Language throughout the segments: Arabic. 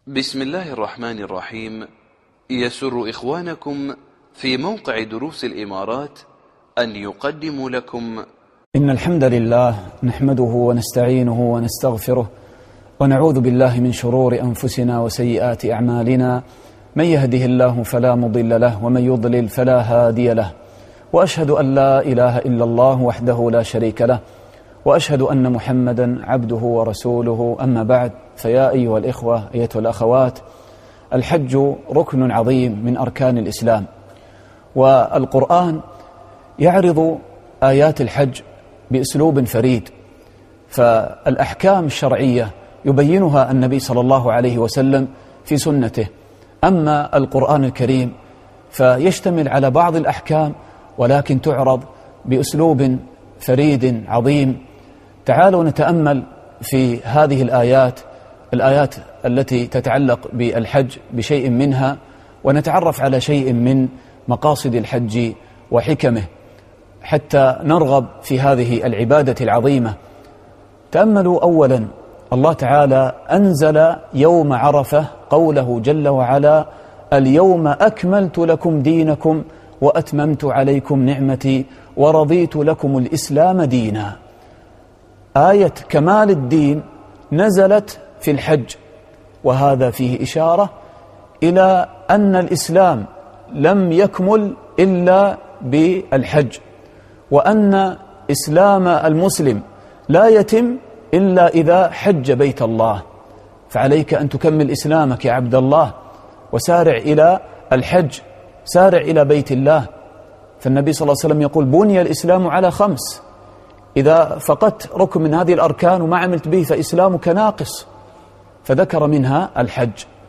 بسم الله الرحمن الرحيم. يسر إخوانكم في موقع دروس الإمارات أن يقدموا لكم إن الحمد لله نحمده ونستعينه ونستغفره ونعوذ بالله من شرور أنفسنا وسيئات أعمالنا، من يهده الله فلا مضل له ومن يضلل فلا هادي له، وأشهد أن لا إله إلا الله وحده لا شريك له، وأشهد أن محمدا عبده ورسوله. أما بعد، فيا أيها الإخوة أيتها الأخوات، الحج ركن عظيم من أركان الإسلام، والقرآن يعرض آيات الحج بأسلوب فريد، فالأحكام الشرعية يبينها النبي صلى الله عليه وسلم في سنته. أما القرآن الكريم فيشتمل على بعض الأحكام ولكن تعرض بأسلوب فريد عظيم. تعالوا نتأمل في هذه الآيات التي تتعلق بالحج بشيء منها، ونتعرف على شيء من مقاصد الحج وحكمه حتى نرغب في هذه العبادة العظيمة. تأملوا أولا، الله تعالى أنزل يوم عرفة قوله جل وعلا: اليوم أكملت لكم دينكم وأتممت عليكم نعمتي ورضيت لكم الإسلام دينا. آية كمال الدين نزلت في الحج، وهذا فيه إشارة إلى أن الإسلام لم يكمل إلا بالحج، وأن إسلام المسلم لا يتم إلا إذا حج بيت الله. فعليك أن تكمل إسلامك يا عبد الله، وسارع إلى الحج، سارع إلى بيت الله. فالنبي صلى الله عليه وسلم يقول: بني الإسلام على 5، إذا فقدت ركن من هذه الأركان وما عملت به فإسلامك ناقص، فذكر منها الحج.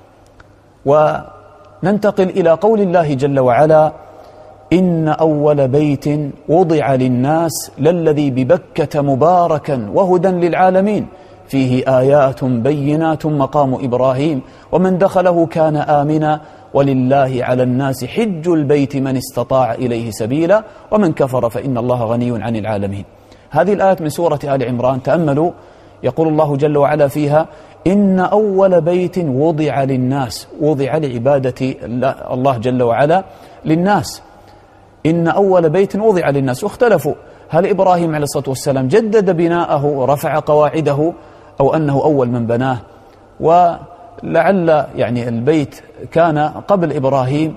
وننتقل إلى قول الله جل وعلا: إن أول بيت وضع للناس للذي ببكة مباركا وهدى للعالمين فيه آيات بينات مقام إبراهيم ومن دخله كان آمنا ولله على الناس حج البيت من استطاع إليه سبيلا ومن كفر فإن الله غني عن العالمين. هذه الآيات من سورة آل عمران. تأملوا، يقول الله جل وعلا فيها: إن أول بيت وضع للناس، وضع لعبادة الله جل وعلا للناس. إن أول بيت وضع للناس. واختلفوا هل إبراهيم عليه الصلاة والسلام جدد بناءه ورفع قواعده أو أنه أول من بناه، ولعل يعني البيت كان قبل إبراهيم،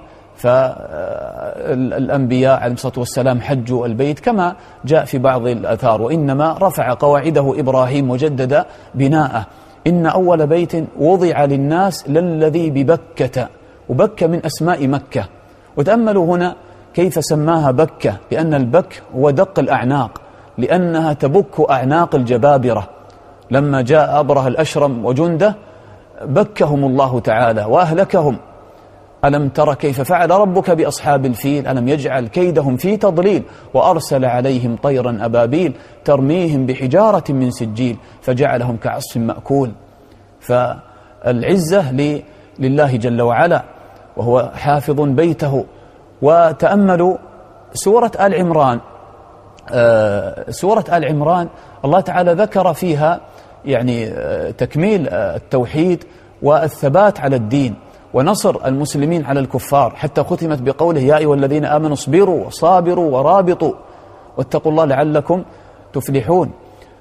فالأنبياء عليه الصلاة والسلام حجوا البيت كما جاء في بعض الآثار، وإنما رفع قواعده إبراهيم وجدد بناءه. إن أول بيت وضع للناس للذي ببكة، وبكة من أسماء مكة. وتأملوا هنا كيف سماها بكة، لأن البك هو دق الأعناق، لأنها تبك أعناق الجبابرة. لما جاء أبره الأشرم وجنده بكهم الله تعالى وأهلكهم. ألم تر كيف فعل ربك بأصحاب الفيل ألم يجعل كيدهم في تضليل وأرسل عليهم طيرا أبابيل ترميهم بحجارة من سجيل فجعلهم كعصف مأكول. فالعزة لله جل وعلا، وهو حافظ بيته. وتأملوا سورة آل عمران. سورة آل عمران الله تعالى ذكر فيها يعني تكميل التوحيد والثبات على الدين ونصر المسلمين على الكفار، حتى ختمت بقوله: يا أيها الذين آمنوا اصبروا وصابروا ورابطوا واتقوا الله لعلكم تفلحون.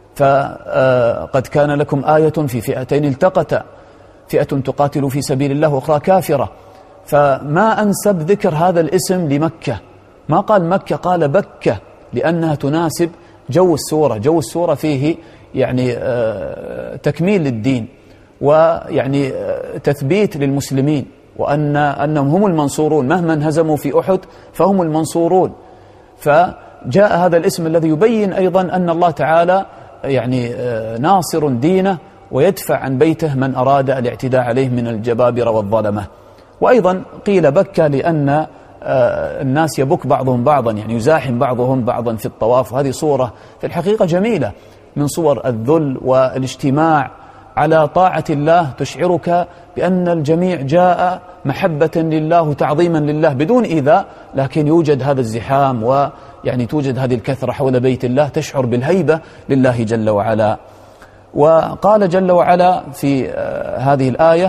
فقد كان لكم آية في فئتين التقتا، فئة تقاتل في سبيل الله وأخرى كافرة. فما أنسب ذكر هذا الاسم لمكة، ما قال مكة، قال بكة، لأنها تناسب جو السورة. جو السورة فيه يعني تكميل للدين، ويعني تثبيت للمسلمين، وأنهم هم المنصورون مهما انهزموا في أحد فهم المنصورون. فجاء هذا الاسم الذي يبين أيضا أن الله تعالى يعني ناصر دينه ويدفع عن بيته من أراد الاعتداء عليه من الجبابرة والظلمة. وأيضا قيل بكة لأن الناس يبك بعضهم بعضا، يعني يزاحم بعضهم بعضا في الطواف. وهذه صورة في الحقيقة جميلة من صور الذل والاجتماع على طاعة الله، تشعرك بأن الجميع جاء محبة لله وتعظيما لله بدون إيذاء، لكن يوجد هذا الزحام ويعني توجد هذه الكثرة حول بيت الله، تشعر بالهيبة لله جل وعلا. وقال جل وعلا في هذه الآية: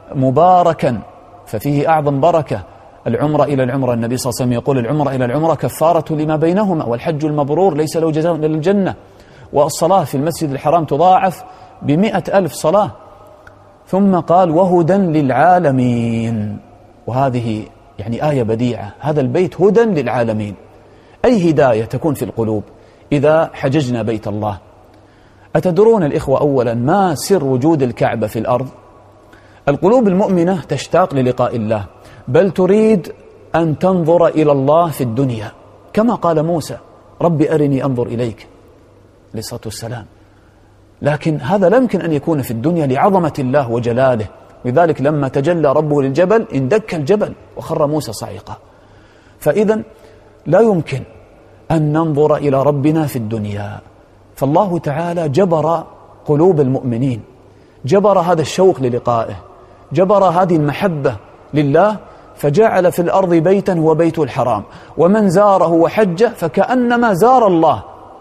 مباركا ففيه أعظم بركة. العمرة إلى العمرة، النبي صلى الله عليه وسلم يقول العمرة إلى العمرة كفارة لما بينهما، والحج المبرور ليس له جزاء إلا الجنة، والصلاة في المسجد الحرام تضاعف ب100,000 صلاة. ثم قال وهدى للعالمين، وهذه يعني آية بديعة، هذا البيت هدى للعالمين. أي هداية تكون في القلوب إذا حججنا بيت الله؟ أتدرون الإخوة أولا ما سر وجود الكعبة في الأرض؟ القلوب المؤمنة تشتاق للقاء الله، بل تريد أن تنظر إلى الله في الدنيا، كما قال موسى رب أرني أنظر إليك عليه الصلاة والسلام. لكن هذا لا يمكن أن يكون في الدنيا لعظمة الله وجلاله، لذلك لما تجلى ربه للجبل اندك الجبل وخر موسى صعقا. فإذا لا يمكن أن ننظر إلى ربنا في الدنيا، فالله تعالى جبر قلوب المؤمنين، جبر هذا الشوق للقائه، جبر هذه المحبة لله، فجعل في الأرض بيتا هو بيت الحرام، ومن زاره وحجه فكأنما زار الله،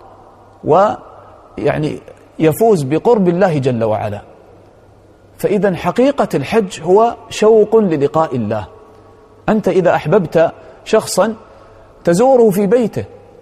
ويعني يفوز بقرب الله جل وعلا. فإذا حقيقة الحج هو شوق للقاء الله. أنت إذا أحببت شخصا تزوره في بيته،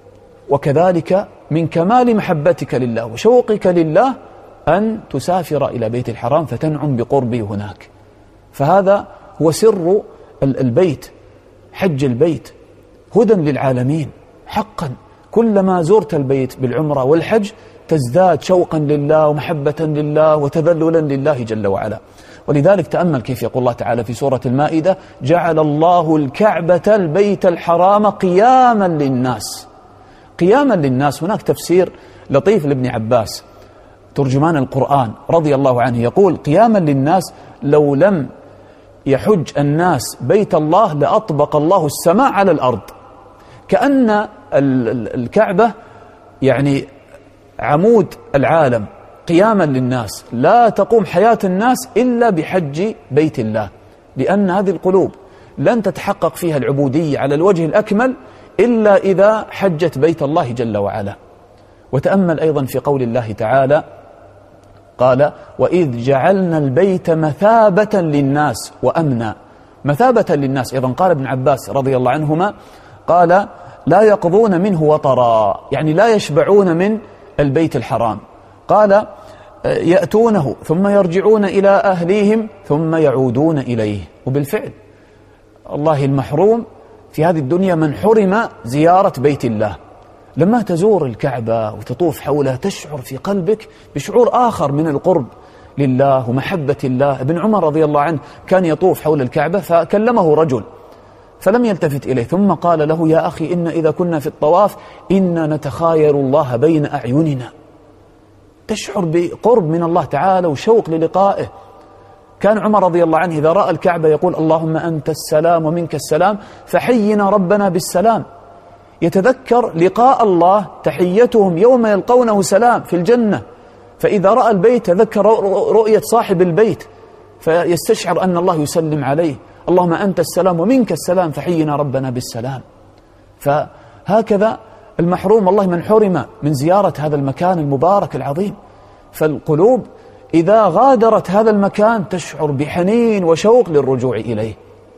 وكذلك من كمال محبتك لله وشوقك لله أن تسافر إلى بيت الحرام فتنعم بقربه هناك. فهذا هو سر البيت، حج البيت هدى للعالمين حقا. كلما زرت البيت بالعمرة والحج تزداد شوقا لله ومحبة لله وتذللا لله جل وعلا. ولذلك تأمل كيف يقول الله تعالى في سورة المائدة جعل الله الكعبة البيت الحرام قياما للناس. قياما للناس، هناك تفسير لطيف لابن عباس ترجمان القرآن رضي الله عنه يقول قياما للناس، لو لم يحج الناس بيت الله لأطبق الله السماء على الأرض، كأن الكعبة يعني عمود العالم قياما للناس، لا تقوم حياة الناس إلا بحج بيت الله، لأن هذه القلوب لن تتحقق فيها العبودية على الوجه الأكمل إلا إذا حجت بيت الله جل وعلا. وتأمل أيضا في قول الله تعالى قال وإذ جعلنا البيت مثابة للناس وأمنا. مثابة للناس أيضا قال ابن عباس رضي الله عنهما قال لا يقضون منه وطرا، يعني لا يشبعون من البيت الحرام. قال يأتونه ثم يرجعون إلى أهليهم ثم يعودون إليه. وبالفعل الله المحروم في هذه الدنيا من حرم زيارة بيت الله. لما تزور الكعبة وتطوف حولها تشعر في قلبك بشعور آخر من القرب لله ومحبة الله. ابن عمر رضي الله عنه كان يطوف حول الكعبة فكلمه رجل فلم يلتفت إليه، ثم قال له يا أخي إن إذا كنا في الطواف إنا نتخايل الله بين أعيننا. تشعر بقرب من الله تعالى وشوق للقائه. كان عمر رضي الله عنه إذا رأى الكعبة يقول اللهم أنت السلام ومنك السلام فحينا ربنا بالسلام. يتذكر لقاء الله تحيتهم يوم يلقونه سلام في الجنة، فإذا رأى البيت تذكر رؤية صاحب البيت فيستشعر أن الله يسلم عليه اللهم أنت السلام ومنك السلام فحينا ربنا بالسلام. فهكذا المحروم والله من حرم من زيارة هذا المكان المبارك العظيم. فالقلوب إذا غادرت هذا المكان تشعر بحنين وشوق للرجوع إليه.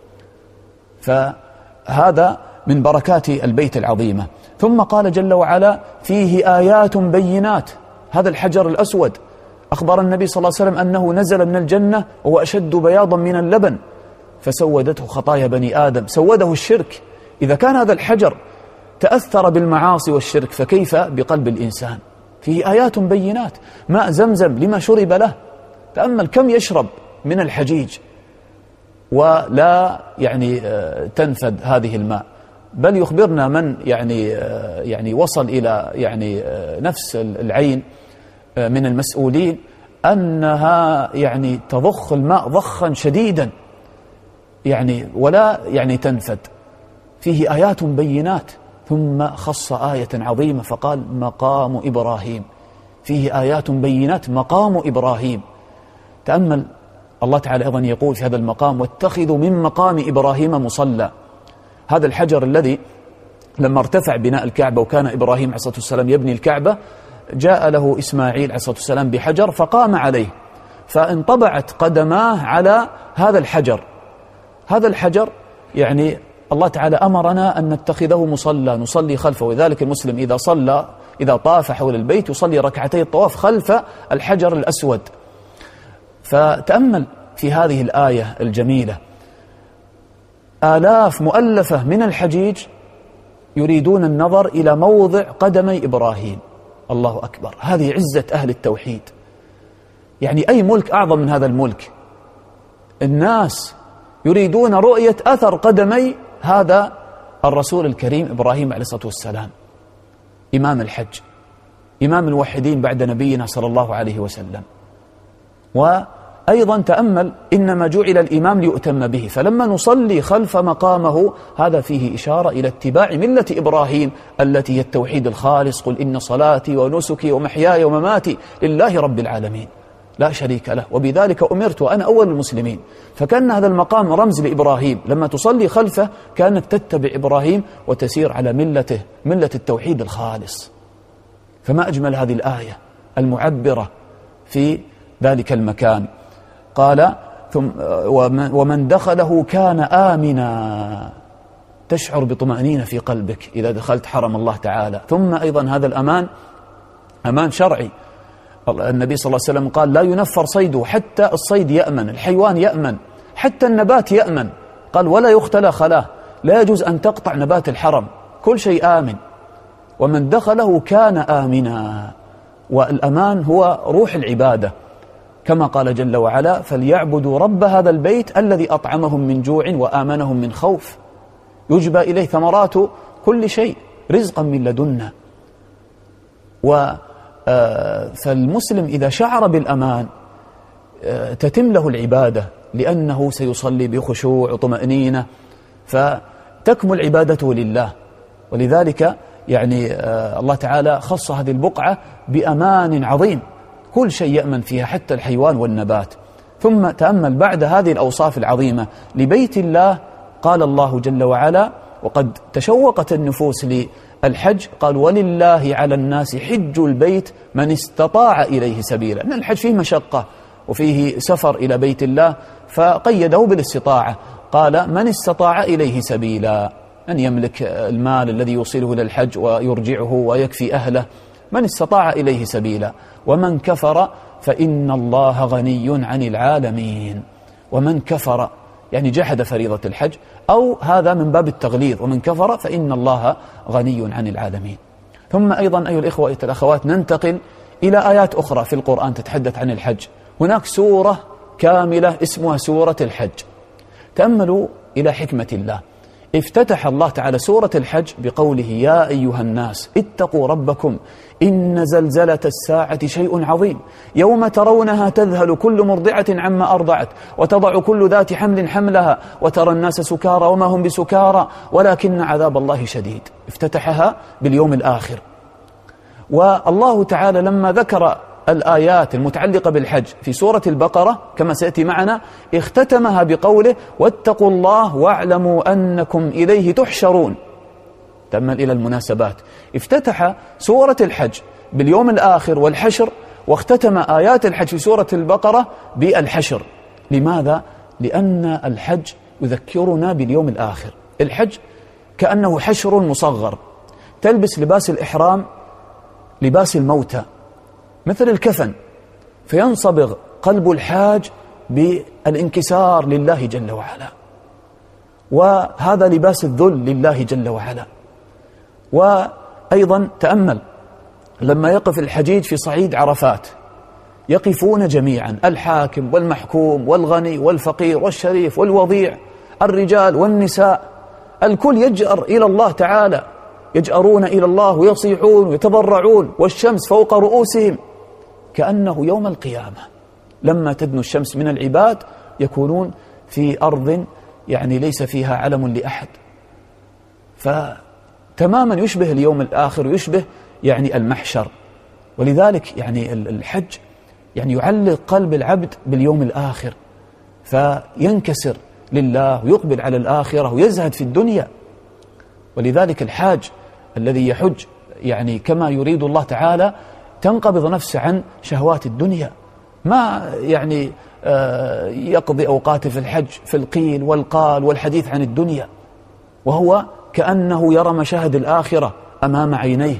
فهذا من بركات البيت العظيمة. ثم قال جل وعلا فيه آيات بينات. هذا الحجر الأسود أخبر النبي صلى الله عليه وسلم أنه نزل من الجنة وهو أشد بياضا من اللبن فسودته خطايا بني آدم، سوده الشرك. إذا كان هذا الحجر تأثر بالمعاصي والشرك فكيف بقلب الإنسان؟ فيه آيات بينات. ماء زمزم لما شرب له. تأمل كم يشرب من الحجيج ولا يعني تنفد هذه الماء. بل يخبرنا من يعني وصل إلى يعني نفس العين من المسؤولين أنها يعني تضخ الماء ضخا شديدا يعني ولا يعني تنفد. فيه آيات بينات. ثم خص آية عظيمة فقال مقام إبراهيم. فيه آيات بينات مقام إبراهيم. تأمل الله تعالى أيضا يقول في هذا المقام واتخذوا من مقام إبراهيم مصلى. هذا الحجر الذي لما ارتفع بناء الكعبة وكان إبراهيم عليه الصلاة والسلام يبني الكعبة جاء له إسماعيل عليه الصلاة والسلام بحجر فقام عليه فانطبعت قدماه على هذا الحجر. هذا الحجر يعني الله تعالى أمرنا أن نتخذه مصلى نصلي خلفه، وذلك المسلم إذا طاف حول البيت يصلي ركعتي الطواف خلف الحجر الأسود. فتأمل في هذه الآية الجميلة، آلاف مؤلفة من الحجيج يريدون النظر إلى موضع قدمي إبراهيم. الله أكبر، هذه عزة أهل التوحيد. يعني أي ملك أعظم من هذا الملك؟ الناس يريدون رؤية أثر قدمي هذا الرسول الكريم إبراهيم عليه الصلاة والسلام، إمام الحج، إمام الموحدين بعد نبينا صلى الله عليه وسلم. وأيضا تأمل، إنما جعل الإمام ليؤتم به، فلما نصلي خلف مقامه هذا فيه إشارة إلى اتباع ملة إبراهيم التي هي التوحيد الخالص. قل إن صلاتي ونسكي ومحياي ومماتي لله رب العالمين لا شريك له وبذلك أمرت وأنا أول المسلمين. فكان هذا المقام رمز لإبراهيم، لما تصلي خلفه كانك تتبع إبراهيم وتسير على ملته، ملة التوحيد الخالص. فما أجمل هذه الآية المعبرة في ذلك المكان. قال ومن دخله كان آمنا، تشعر بطمأنينة في قلبك إذا دخلت حرم الله تعالى. ثم أيضا هذا الأمان أمان شرعي. النبي صلى الله عليه وسلم قال لا ينفر صيده، حتى الصيد يأمن، الحيوان يأمن، حتى النبات يأمن. قال ولا يختلى خلاه، لا يجوز أن تقطع نبات الحرم، كل شيء آمن. ومن دخله كان آمنا، والأمان هو روح العبادة، كما قال جل وعلا فليعبدوا رب هذا البيت الذي أطعمهم من جوع وآمنهم من خوف. يجبى إليه ثمرات كل شيء رزقا من لدنا. فالمسلم إذا شعر بالأمان تتم له العبادة، لأنه سيصلي بخشوع وطمأنينة، فتكمل عبادته لله. ولذلك يعني الله تعالى خص هذه البقعة بأمان عظيم، كل شيء يأمن فيها حتى الحيوان والنبات. ثم تأمل بعد هذه الأوصاف العظيمة لبيت الله، قال الله جل وعلا وقد تشوقت النفوس للحج، قال ولله على الناس حج البيت من استطاع إليه سبيلا. أن الحج فيه مشقة وفيه سفر إلى بيت الله، فقيده بالاستطاعة، قال من استطاع إليه سبيلا، أن يملك المال الذي يوصله إلى الحج ويرجعه ويكفي أهله، من استطاع إليه سبيلا. ومن كفر فإن الله غني عن العالمين. ومن كفر يعني جحد فريضة الحج، أو هذا من باب التغليظ، ومن كفر فإن الله غني عن العالمين. ثم أيضا أيها الإخوة والأخوات ننتقل إلى آيات أخرى في القرآن تتحدث عن الحج. هناك سورة كاملة اسمها سورة الحج. تأملوا إلى حكمة الله، افتتح الله تعالى سورة الحج بقوله يا أيها الناس اتقوا ربكم إن زلزلة الساعة شيء عظيم يوم ترونها تذهل كل مرضعة عما أرضعت وتضع كل ذات حمل حملها وترى الناس سكارى وما هم بسكارى ولكن عذاب الله شديد. افتتحها باليوم الآخر. والله تعالى لما ذكر الآيات المتعلقة بالحج في سورة البقرة كما سيأتي معنا اختتمها بقوله واتقوا الله واعلموا أنكم إليه تحشرون. تأمل إلى المناسبات، افتتح سورة الحج باليوم الآخر والحشر، واختتم آيات الحج في سورة البقرة بالحشر. لماذا؟ لأن الحج يذكرنا باليوم الآخر. الحج كأنه حشر مصغر، تلبس لباس الإحرام لباس الموتى مثل الكفن، فينصبغ قلب الحاج بالانكسار لله جل وعلا، وهذا لباس الذل لله جل وعلا. وأيضا تأمل لما يقف الحجيج في صعيد عرفات، يقفون جميعا الحاكم والمحكوم والغني والفقير والشريف والوضيع، الرجال والنساء، الكل يجأر إلى الله تعالى، يجأرون إلى الله ويصيحون ويتضرعون والشمس فوق رؤوسهم، كأنه يوم القيامة لما تدنو الشمس من العباد يكونون في أرض يعني ليس فيها علم لأحد. فتماما يشبه اليوم الآخر ويشبه يعني المحشر. ولذلك يعني الحج يعني يعلق قلب العبد باليوم الآخر، فينكسر لله ويقبل على الآخرة ويزهد في الدنيا. ولذلك الحاج الذي يحج يعني كما يريد الله تعالى تنقبض نفسه عن شهوات الدنيا، ما يعني يقضي أوقاته في الحج في القيل والقال والحديث عن الدنيا، وهو كأنه يرى مشاهد الآخرة أمام عينيه.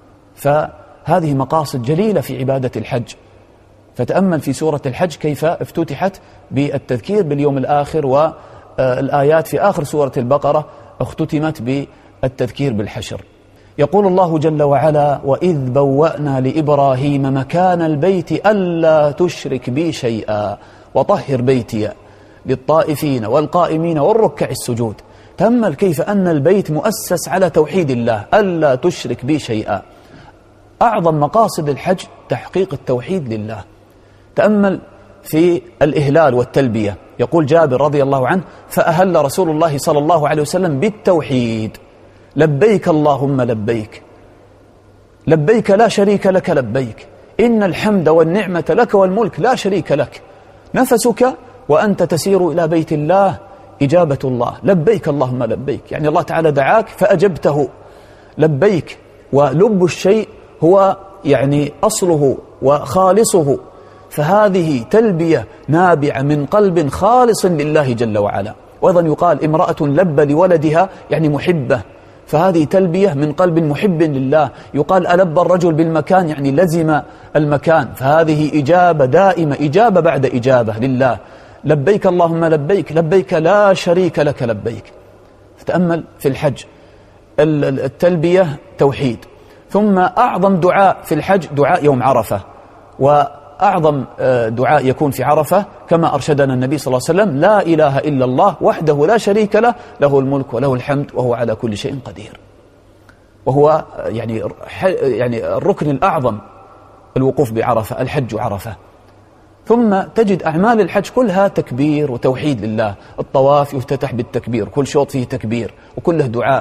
فهذه مقاصد جليلة في عبادة الحج. فتأمل في سورة الحج كيف افتتحت بالتذكير باليوم الآخر، والآيات في آخر سورة البقرة اختتمت بالتذكير بالحشر. يقول الله جل وعلا: وإذ بوأنا لإبراهيم مكان البيت ألا تشرك بي شيئا وطهر بيتي للطائفين والقائمين والركع السجود. تأمل كيف أن البيت مؤسس على توحيد الله، ألا تشرك بي شيئا. أعظم مقاصد الحج تحقيق التوحيد لله. تأمل في الإهلال والتلبية. يقول جابر رضي الله عنه: فأهل رسول الله صلى الله عليه وسلم بالتوحيد: لبيك اللهم لبيك، لبيك لا شريك لك لبيك، إن الحمد والنعمة لك والملك لا شريك لك، نفسك وأنت تسير إلى بيت الله إجابة الله، لبيك اللهم لبيك. يعني الله تعالى دعاك فأجبته، لبيك. ولب الشيء هو يعني أصله وخالصه، فهذه تلبية نابعة من قلب خالص لله جل وعلا. وأيضا يقال: امرأة لب لولدها، يعني محبة، فهذه تلبية من قلب محب لله. يقال: ألب الرجل بالمكان، يعني لزم المكان، فهذه إجابة دائمة، إجابة بعد إجابة لله. لبيك اللهم لبيك، لبيك لا شريك لك لبيك. فتأمل في الحج التلبية توحيد. ثم أعظم دعاء في الحج دعاء يوم عرفة، وأعظم دعاء يكون في عرفة كما أرشدنا النبي صلى الله عليه وسلم: لا إله إلا الله وحده لا شريك له، له الملك وله الحمد وهو على كل شيء قدير. وهو يعني الركن الأعظم الوقوف بعرفة، الحج عرفة. ثم تجد أعمال الحج كلها تكبير وتوحيد لله. الطواف يفتتح بالتكبير، كل شوط فيه تكبير وكله دعاء،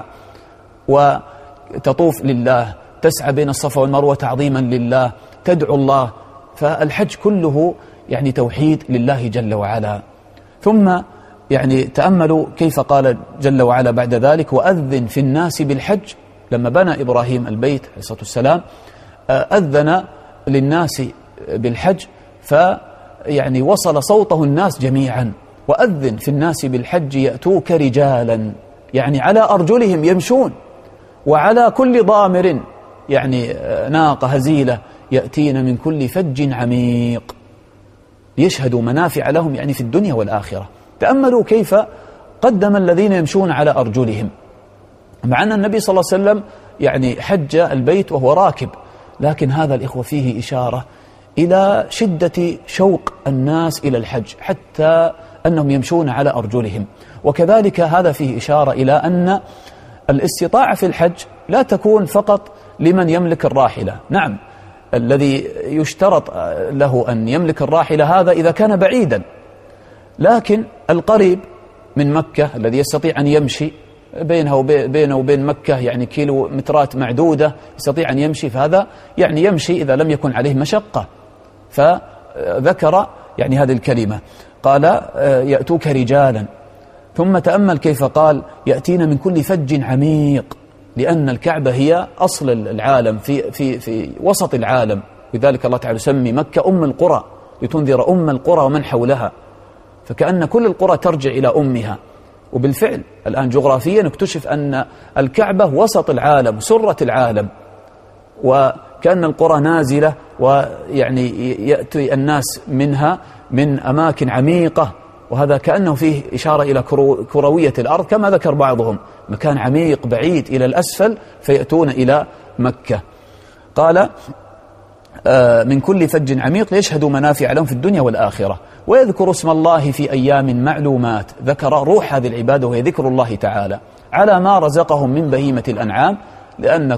وتطوف لله، تسعى بين الصفا والمروة تعظيما لله، تدعو الله. فالحج كله يعني توحيد لله جل وعلا. ثم يعني تأملوا كيف قال جل وعلا بعد ذلك: وأذن في الناس بالحج. لما بنى إبراهيم البيت عليه الصلاة والسلام أذن للناس بالحج، فيعني وصل صوته الناس جميعا. وأذن في الناس بالحج يأتوك رجالا، يعني على أرجلهم يمشون، وعلى كل ضامر، يعني ناقة هزيلة، يأتين من كل فج عميق، يشهدوا منافع لهم يعني في الدنيا والآخرة. تأملوا كيف قدم الذين يمشون على أرجلهم، مع أن النبي صلى الله عليه وسلم يعني حج البيت وهو راكب، لكن هذا الإخوة فيه إشارة إلى شدة شوق الناس إلى الحج حتى أنهم يمشون على أرجلهم. وكذلك هذا فيه إشارة إلى أن الاستطاعة في الحج لا تكون فقط لمن يملك الراحلة. نعم، الذي يشترط له أن يملك الراحلة هذا إذا كان بعيدا، لكن القريب من مكة الذي يستطيع أن يمشي بينه وبين مكة يعني كيلومترات معدودة، يستطيع أن يمشي، فهذا يعني يمشي إذا لم يكن عليه مشقة. فذكر يعني هذه الكلمة، قال: يأتوك رجالا. ثم تأمل كيف قال: يأتين من كل فج عميق، لأن الكعبة هي أصل العالم، في وسط العالم، لذلك الله تعالى يسمي مكة أم القرى لتنذر أم القرى ومن حولها، فكأن كل القرى ترجع إلى أمها. وبالفعل الآن جغرافيا اكتشف أن الكعبة وسط العالم، سرة العالم، وكأن القرى نازلة، ويعني يأتي الناس منها من أماكن عميقة، وهذا كأنه فيه إشارة إلى كروية الأرض كما ذكر بعضهم، مكان عميق بعيد إلى الأسفل فيأتون إلى مكة. قال: من كل فج عميق ليشهدوا منافع لهم في الدنيا والآخرة، ويذكر اسم الله في أيام معلومات. ذكر روح هذه العبادة وهي ذكر الله تعالى على ما رزقهم من بهيمة الأنعام، لأنه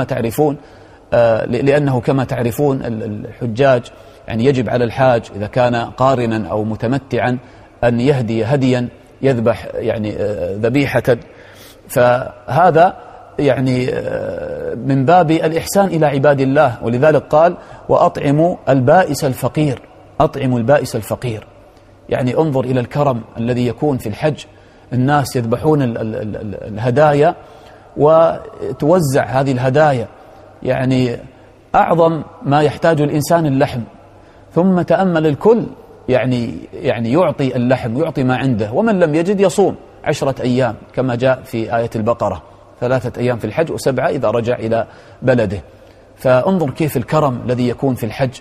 كما تعرفون الحجاج يعني يجب على الحاج إذا كان قارنا أو متمتعا أن يهدي هديا، يذبح يعني ذبيحة، فهذا يعني من باب الإحسان إلى عباد الله. ولذلك قال: وأطعموا البائس الفقير، أطعموا البائس الفقير. يعني انظر إلى الكرم الذي يكون في الحج، الناس يذبحون الهدايا وتوزع هذه الهدايا، يعني أعظم ما يحتاج الإنسان اللحم، ثم تأمل الكل يعني يعطي اللحم ويعطي ما عنده، ومن لم يجد يصوم 10 أيام كما جاء في آية البقرة، 3 أيام في الحج و7 إذا رجع إلى بلده. فانظر كيف الكرم الذي يكون في الحج.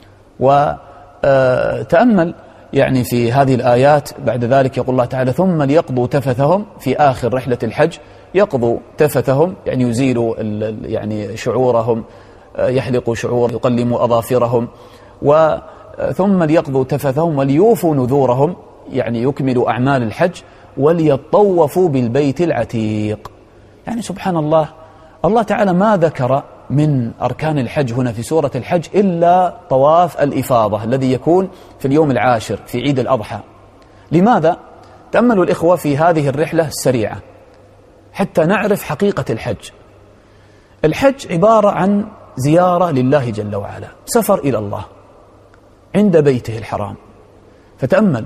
وتأمل يعني في هذه الآيات بعد ذلك يقول الله تعالى: ثم ليقضوا تفثهم، في آخر رحلة الحج يقضوا تفثهم، يعني يزيلوا يعني شعورهم، يحلقوا شعور، يقلموا أظافرهم، ثم ليقضوا تفثهم وليوفوا نذورهم، يعني يكملوا أعمال الحج، وليطوفوا بالبيت العتيق. يعني سبحان الله، الله تعالى ما ذكر من أركان الحج هنا في سورة الحج إلا طواف الإفاضة الذي يكون في اليوم العاشر في عيد الأضحى. لماذا؟ تأملوا الإخوة في هذه الرحلة السريعة حتى نعرف حقيقة الحج. الحج عبارة عن زيارة لله جل وعلا، سفر إلى الله عند بيته الحرام. فتأمل،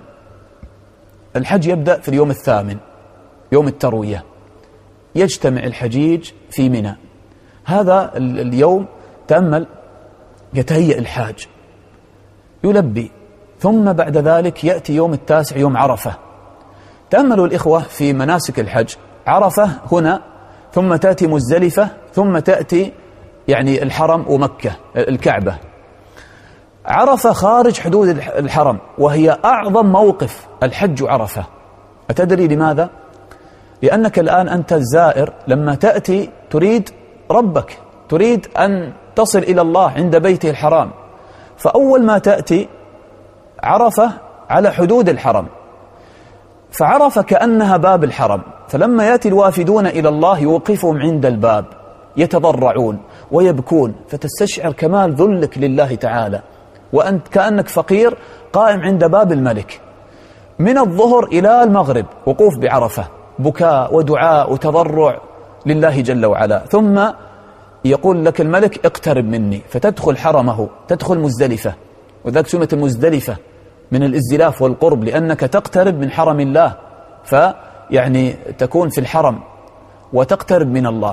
الحج يبدأ في اليوم 8 يوم التروية، يجتمع الحجيج في منى. هذا اليوم تأمل يتهيأ الحاج يلبي، ثم بعد ذلك يأتي يوم 9 يوم عرفة. تأملوا الإخوة في مناسك الحج، عرفة هنا، ثم تأتي مزدلفة، ثم تأتي يعني الحرم ومكة الكعبة. عرفة خارج حدود الحرم، وهي أعظم موقف الحج عرفة. أتدري لماذا؟ لأنك الآن أنت الزائر لما تأتي تريد ربك، تريد أن تصل إلى الله عند بيته الحرام، فأول ما تأتي عرفة على حدود الحرم، فعرفة كأنها باب الحرم. فلما يأتي الوافدون إلى الله يوقفهم عند الباب، يتضرعون ويبكون، فتستشعر كمال ذلك لله تعالى، وأنت كأنك فقير قائم عند باب الملك. من الظهر إلى المغرب وقوف بعرفة، بكاء ودعاء وتضرع لله جل وعلا، ثم يقول لك الملك: اقترب مني، فتدخل حرمه، تدخل مزدلفة. وذلك سمت المزدلفة من الازدلاف والقرب، لأنك تقترب من حرم الله، فيعني تكون في الحرم وتقترب من الله.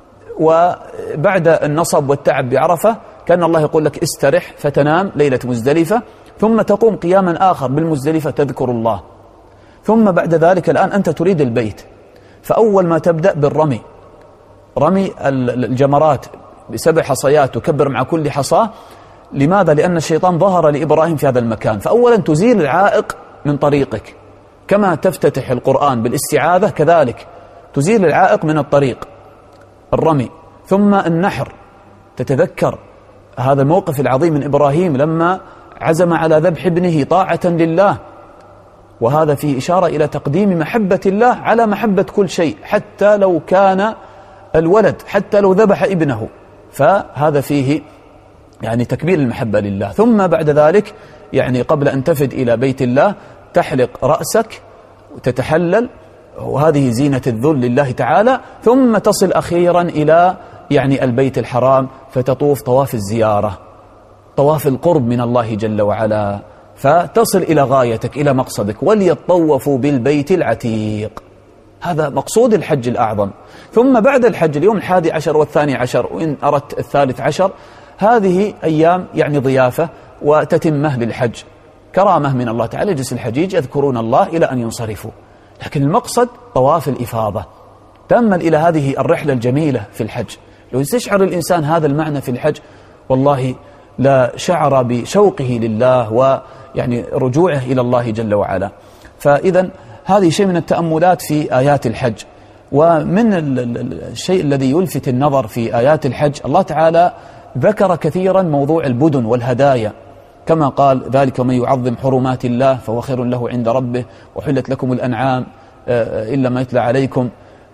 وبعد النصب والتعب بعرفة كان الله يقول لك: استرح، فتنام ليلة مزدلفة، ثم تقوم قياما آخر بالمزدلفة تذكر الله. ثم بعد ذلك الآن أنت تريد البيت، فأول ما تبدأ بالرمي، رمي الجمرات ب7 حصيات، تكبر مع كل حصاة. لماذا؟ لأن الشيطان ظهر لإبراهيم في هذا المكان. فأولا تزيل العائق من طريقك، كما تفتتح القرآن بالاستعاذة كذلك تزيل العائق من الطريق، الرمي. ثم النحر، تتذكر هذا الموقف العظيم من إبراهيم لما عزم على ذبح ابنه طاعة لله، وهذا فيه إشارة إلى تقديم محبة الله على محبة كل شيء، حتى لو كان الولد، حتى لو ذبح ابنه، فهذا فيه يعني تكبير المحبة لله. ثم بعد ذلك يعني قبل أن تفد إلى بيت الله تحلق رأسك وتتحلل، وهذه زينة الذل لله تعالى. ثم تصل أخيرا إلى يعني البيت الحرام، فتطوف طواف الزيارة، طواف القرب من الله جل وعلا، فتصل إلى غايتك، إلى مقصدك. وليطوفوا بالبيت العتيق، هذا مقصود الحج الأعظم. ثم بعد الحج اليوم 11 و12، وإن أردت 13، هذه أيام يعني ضيافة وتتمه للحج، كرامة من الله تعالى. يجلس الحجيج يذكرون الله إلى أن ينصرفوا، لكن المقصد طواف الإفاضة. تأمل إلى هذه الرحلة الجميلة في الحج. لو يستشعر الإنسان هذا المعنى في الحج، والله لا شعر بشوقه لله ويعني رجوعه إلى الله جل وعلا. فإذا هذه شيء من التأملات في آيات الحج. ومن الشيء الذي يلفت النظر في آيات الحج، الله تعالى ذكر كثيرا موضوع البدن والهدايا، كما قال: ذلك من يعظم حرمات الله فهو خير له عند ربه، وحلت لكم الأنعام إلا ما يتلى عليكم،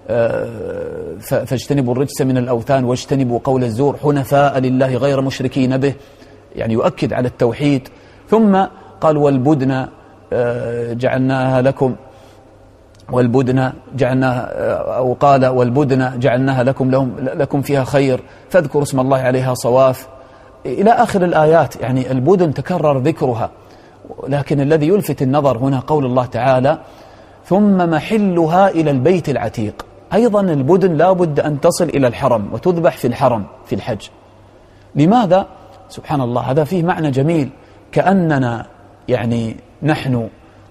فاجتنبوا الرجس من الأوثان واجتنبوا قول الزور حنفاء لله غير مشركين به، يعني يؤكد على التوحيد. ثم قال: والبدن جعلناها لكم، والبدن جعلناها، أو قال: والبدن جعلناها لكم فيها خير فاذكروا اسم الله عليها صواف، إلى آخر الآيات. يعني البدن تكرر ذكرها، لكن الذي يلفت النظر هنا قول الله تعالى: ثم محلها إلى البيت العتيق. أيضا البدن لا بد أن تصل إلى الحرم وتذبح في الحرم في الحج. لماذا؟ سبحان الله، هذا فيه معنى جميل. كأننا يعني نحن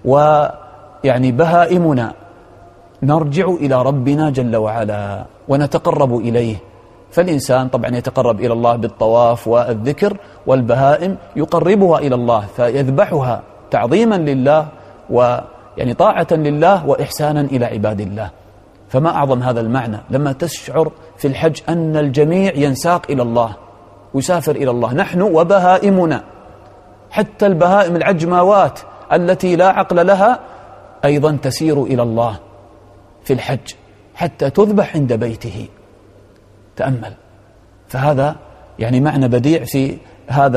ويعني بهائمنا نرجع إلى ربنا جل وعلا ونتقرب إليه. فالإنسان طبعا يتقرب إلى الله بالطواف والذكر، والبهائم يقربها إلى الله فيذبحها تعظيما لله ويعني طاعة لله وإحسانا إلى عباد الله. فما أعظم هذا المعنى لما تشعر في الحج أن الجميع ينساق إلى الله ويسافر إلى الله، نحن وبهائمنا، حتى البهائم العجماوات التي لا عقل لها أيضا تسير إلى الله في الحج حتى تذبح عند بيته. تأمل، فهذا يعني معنى بديع في هذا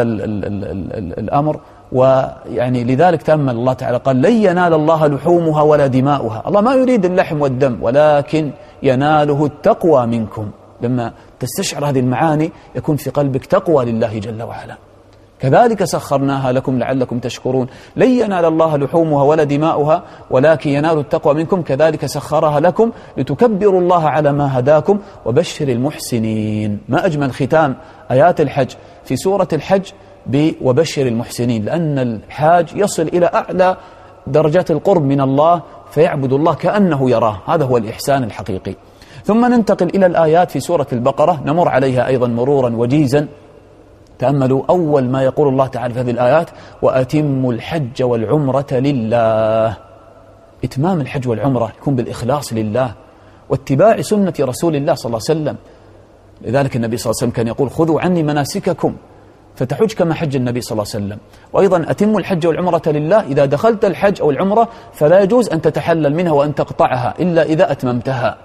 الأمر. ويعني لذلك تأمل الله تعالى قال لن ينال الله لحومها ولا دماؤها. الله ما يريد اللحم والدم، ولكن يناله التقوى منكم. لما تستشعر هذه المعاني يكون في قلبك تقوى لله جل وعلا. كذلك سخرناها لكم لعلكم تشكرون، لن ينال الله لحومها ولا دماؤها ولكن ينال التقوى منكم، كذلك سخرها لكم لتكبروا الله على ما هداكم وبشر المحسنين. ما أجمل ختام آيات الحج في سورة الحج وبشر المحسنين، لأن الحاج يصل إلى أعلى درجات القرب من الله فيعبد الله كأنه يراه، هذا هو الإحسان الحقيقي. ثم ننتقل إلى الآيات في سورة البقرة، نمر عليها أيضا مرورا وجيزا. تأملوا أول ما يقول الله تعالى في هذه الآيات وأتموا الحج والعمرة لله. إتمام الحج والعمرة يكون بالإخلاص لله واتباع سنة رسول الله صلى الله عليه وسلم. لذلك النبي صلى الله عليه وسلم كان يقول خذوا عني مناسككم، فتحج كما حج النبي صلى الله عليه وسلم. وأيضا أتموا الحج والعمرة لله، إذا دخلت الحج أو العمرة فلا يجوز أن تتحلل منها وأن تقطعها إلا إذا أتممتها،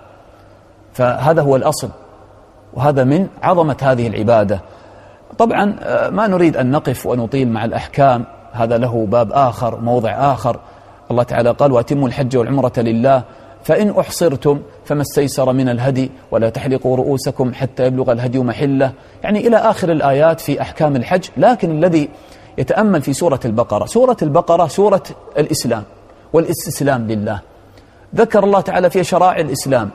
فهذا هو الأصل، وهذا من عظمة هذه العبادة. طبعا ما نريد أن نقف ونطيل مع الأحكام، هذا له باب آخر موضع آخر. الله تعالى قال وأتموا الحج والعمرة لله فإن أحصرتم فما استيسر من الهدي ولا تحلقوا رؤوسكم حتى يبلغ الهدي محله، يعني إلى آخر الآيات في أحكام الحج. لكن الذي يتأمل في سورة البقرة، سورة البقرة سورة الإسلام والاستسلام لله. ذكر الله تعالى في شرائع الإسلام،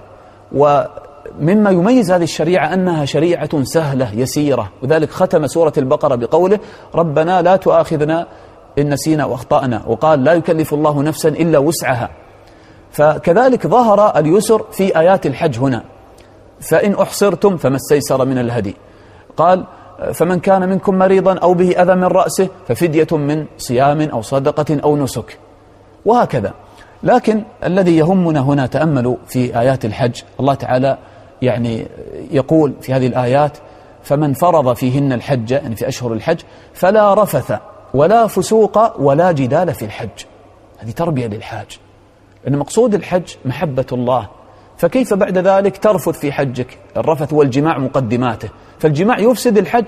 ومما يميز هذه الشريعة أنها شريعة سهلة يسيرة، وذلك ختم سورة البقرة بقوله ربنا لا تؤاخذنا إن نسينا وأخطأنا، وقال لا يكلف الله نفسا إلا وسعها. فكذلك ظهر اليسر في آيات الحج هنا، فإن أحصرتم فما استيسر من الهدي، قال فمن كان منكم مريضا أو به أذى من رأسه ففدية من صيام أو صدقة أو نسك، وهكذا. لكن الذي يهمنا هنا تأملوا في آيات الحج، الله تعالى يعني يقول في هذه الآيات فمن فرض فيهن الحج، يعني في أشهر الحج، فلا رفث ولا فسوق ولا جدال في الحج. هذه تربية للحاج، لأن مقصود الحج محبة الله، فكيف بعد ذلك ترفث في حجك؟ الرفث والجماع مقدماته، فالجماع يفسد الحج،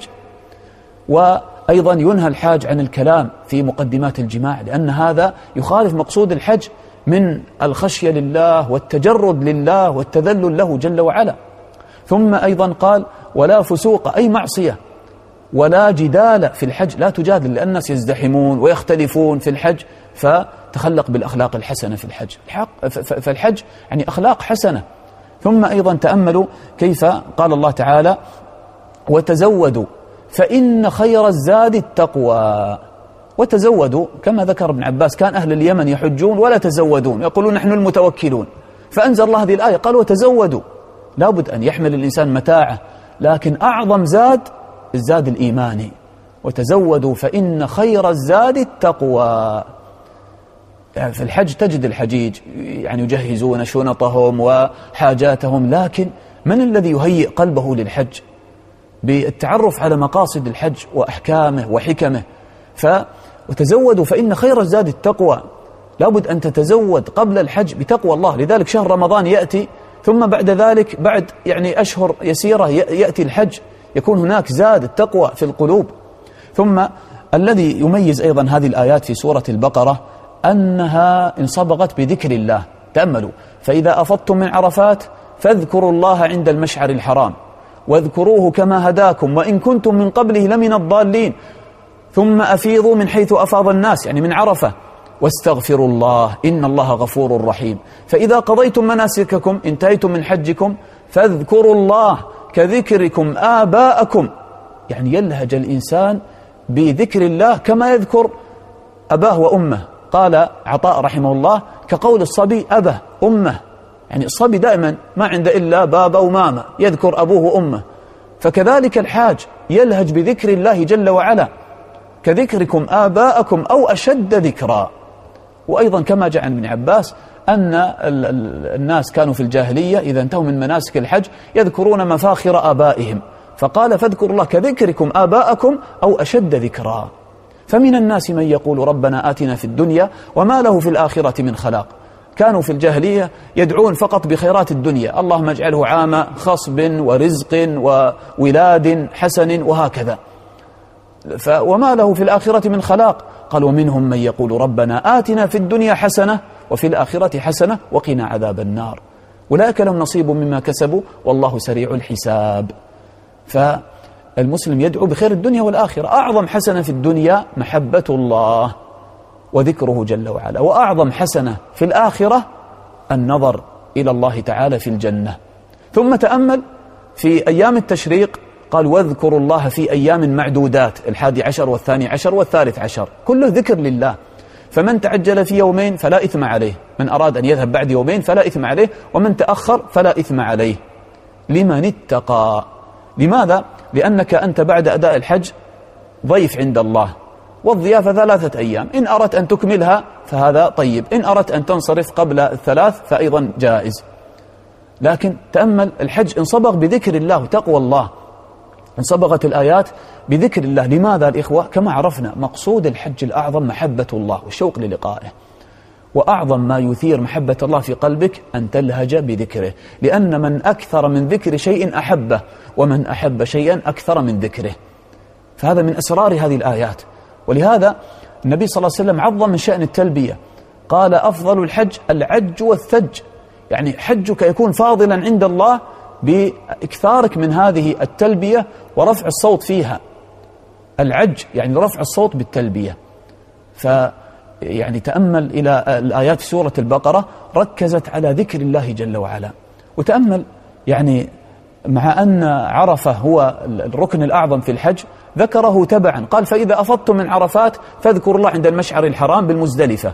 وأيضا ينهى الحاج عن الكلام في مقدمات الجماع، لأن هذا يخالف مقصود الحج من الخشية لله والتجرد لله والتذلل له جل وعلا. ثم أيضا قال ولا فسوق أي معصية ولا جدال في الحج، لا تجادل، لأن الناس يزدحمون ويختلفون في الحج، فتخلق بالأخلاق الحسنة في الحج. فالحج يعني أخلاق حسنة. ثم أيضا تأملوا كيف قال الله تعالى وتزودوا فإن خير الزاد التقوى. وتزودوا كما ذكر ابن عباس، كان أهل اليمن يحجون ولا تزودون، يقولون نحن المتوكلون، فأنزل الله هذه الآية قال وتزودوا. لابد أن يحمل الإنسان متاعه، لكن أعظم زاد الزاد الإيماني. وتزودوا فإن خير الزاد التقوى. يعني في الحج تجد الحجيج يعني يجهزون شنطهم وحاجاتهم، لكن من الذي يهيئ قلبه للحج بالتعرف على مقاصد الحج وأحكامه وحكمه؟ وتزودوا فإن خير الزاد التقوى. لابد أن تتزود قبل الحج بتقوى الله. لذلك شهر رمضان يأتي، ثم بعد ذلك بعد يعني أشهر يسيرة يأتي الحج، يكون هناك زاد التقوى في القلوب. ثم الذي يميز أيضا هذه الآيات في سورة البقرة أنها انصبغت بذكر الله. تأملوا فإذا أفضتم من عرفات فاذكروا الله عند المشعر الحرام واذكروه كما هداكم وإن كنتم من قبله لمن الضالين ثم أفيضوا من حيث أفاض الناس، يعني من عرفة، واستغفروا الله إن الله غفور رحيم. فإذا قضيتم مناسككم انتهيتم من حجكم فاذكروا الله كذكركم آباءكم. يعني يلهج الإنسان بذكر الله كما يذكر أباه وأمه. قال عطاء رحمه الله: كقول الصبي أبه أمه، يعني الصبي دائما ما عنده إلا بابا وماما، يذكر أبوه وأمه. فكذلك الحاج يلهج بذكر الله جل وعلا: كذكركم آباءكم أو أشد ذكرا. وأيضا كما جاء عن ابن عباس أن الناس كانوا في الجاهلية إذا انتهوا من مناسك الحج يذكرون مفاخر آبائهم، فقال: فاذكروا الله كذكركم آباءكم أو أشد ذكرا. فمن الناس من يقول ربنا آتنا في الدنيا وما له في الآخرة من خلاق. كانوا في الجاهلية يدعون فقط بخيرات الدنيا: اللهم اجعله عام خصب ورزق وولاد حسن وهكذا، وما له في الآخرة من خلاق. قال: ومنهم من يقول ربنا آتنا في الدنيا حسنة وفي الآخرة حسنة وقنا عذاب النار، أولئك لهم نصيب مما كسبوا والله سريع الحساب. فالمسلم يدعو بخير الدنيا والآخرة. أعظم حسنة في الدنيا محبة الله وذكره جل وعلا، وأعظم حسنة في الآخرة النظر إلى الله تعالى في الجنة. ثم تأمل في أيام التشريق، قال: واذكروا الله في أيام معدودات، 11 و12 و13، كله ذكر لله. فمن تعجل في يومين فلا إثم عليه، من أراد أن يذهب بعد يومين فلا إثم عليه، ومن تأخر فلا إثم عليه، لمن اتقى. لماذا؟ لأنك أنت بعد أداء الحج ضيف عند الله، والضيافة 3 أيام، إن أردت أن تكملها فهذا طيب، إن أردت أن تنصرف قبل 3 فأيضا جائز. لكن تأمل الحج انصبغ بذكر الله وتقوى الله، انصبغت الآيات بذكر الله. لماذا الإخوة؟ كما عرفنا مقصود الحج الأعظم محبة الله والشوق للقائه، وأعظم ما يثير محبة الله في قلبك أن تلهج بذكره، لأن من أكثر من ذكر شيء أحبه، ومن أحب شيئا أكثر من ذكره. فهذا من أسرار هذه الآيات. ولهذا النبي صلى الله عليه وسلم عظم من شأن التلبية، قال: أفضل الحج العج والثج، يعني حجك يكون فاضلا عند الله بإكثارك من هذه التلبية ورفع الصوت فيها. العج يعني رفع الصوت بالتلبية. يعني تأمل إلى الآيات في سورة البقرة ركزت على ذكر الله جل وعلا. وتأمل يعني مع أن عرفة هو الركن الأعظم في الحج ذكره تبعا، قال: فإذا أفضتم من عرفات فاذكروا الله عند المشعر الحرام بالمزدلفة.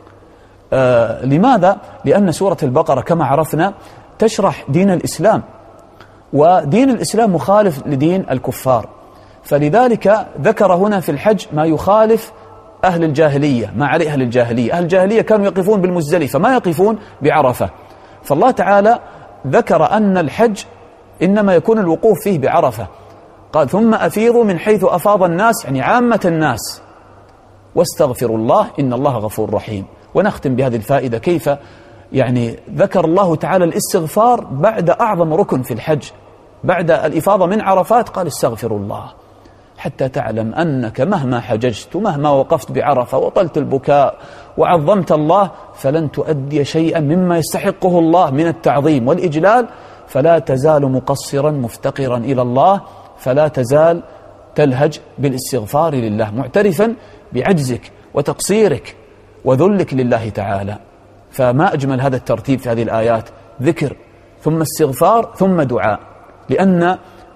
لماذا؟ لأن سورة البقرة كما عرفنا تشرح دين الإسلام، ودين الإسلام مخالف لدين الكفار، فلذلك ذكر هنا في الحج ما يخالف أهل الجاهلية، ما عليه أهل الجاهلية. أهل الجاهلية كانوا يقفون بالمزدلفة، ما يقفون بعرفة. فالله تعالى ذكر أن الحج إنما يكون الوقوف فيه بعرفة. قال: ثم أفيضوا من حيث أفاض الناس، يعني عامة الناس، واستغفروا الله إن الله غفور رحيم. ونختم بهذه الفائدة كيف يعني ذكر الله تعالى الاستغفار بعد أعظم ركن في الحج، بعد الإفاضة من عرفات قال: استغفروا الله، حتى تعلم أنك مهما حججت ومهما وقفت بعرفة وطلت البكاء وعظمت الله فلن تؤدي شيئا مما يستحقه الله من التعظيم والإجلال، فلا تزال مقصرا مفتقرا إلى الله، فلا تزال تلهج بالاستغفار لله، معترفا بعجزك وتقصيرك وذلك لله تعالى. فما أجمل هذا الترتيب في هذه الآيات، ذكر ثم استغفار ثم دعاء، لأن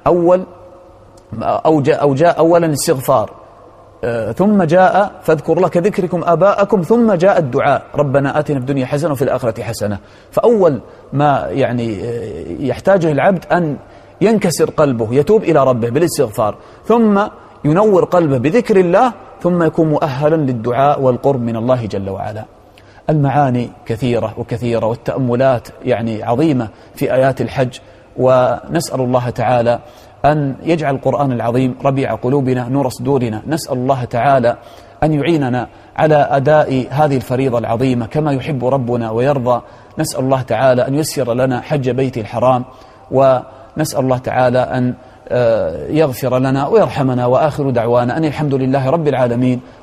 جاء أولا الاستغفار، ثم جاء فاذكر الله كذكركم آباءكم، ثم جاء الدعاء ربنا آتنا في الدنيا حسنة وفي الآخرة حسنة. فأول ما يعني يحتاجه العبد أن ينكسر قلبه، يتوب إلى ربه بالاستغفار، ثم ينور قلبه بذكر الله، ثم يكون مؤهلا للدعاء والقرب من الله جل وعلا. المعاني كثيرة وكثيرة، والتأملات يعني عظيمة في آيات الحج، ونسأل الله تعالى أن يجعل القرآن العظيم ربيع قلوبنا نور صدورنا. نسأل الله تعالى أن يعيننا على أداء هذه الفريضة العظيمة كما يحب ربنا ويرضى. نسأل الله تعالى أن ييسر لنا حج بيت الحرام، ونسأل الله تعالى أن يغفر لنا ويرحمنا. وآخر دعوانا أن الحمد لله رب العالمين،